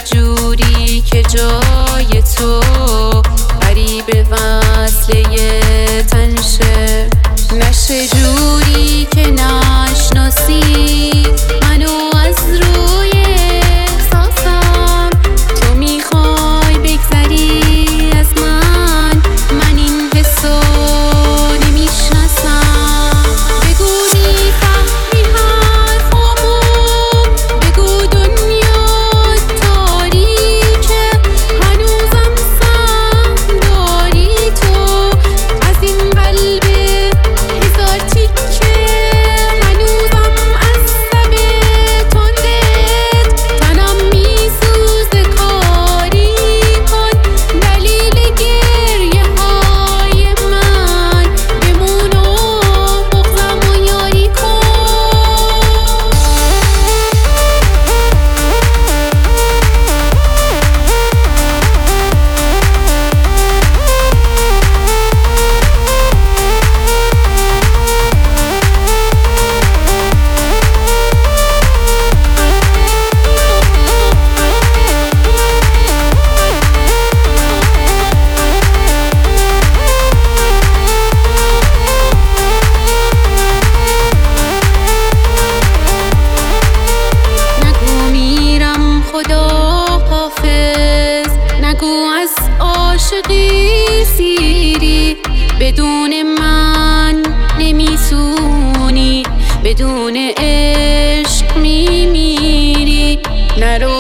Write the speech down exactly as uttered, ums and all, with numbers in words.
جوری که جای تو قریب وصله تنشه، نشه جوری که نشناسی منو از روی احساسم. تو میخوای بگذری از من، من این حسو نمیشناسم. بگو میفهمی حرفامو، بگو دنیا تاریکه، هنوزم سهم داری تو از این قلب هزار تیکه. هنوزم از لب تندت تنم میسوزه، کاری کن دلیل گریه های من بمون و بغضم و یاری کن. نگو میرم خدا حافظ، نگو از عاشقی سیری، بدون من نمیتونی، بدون عشق میمیری. نرو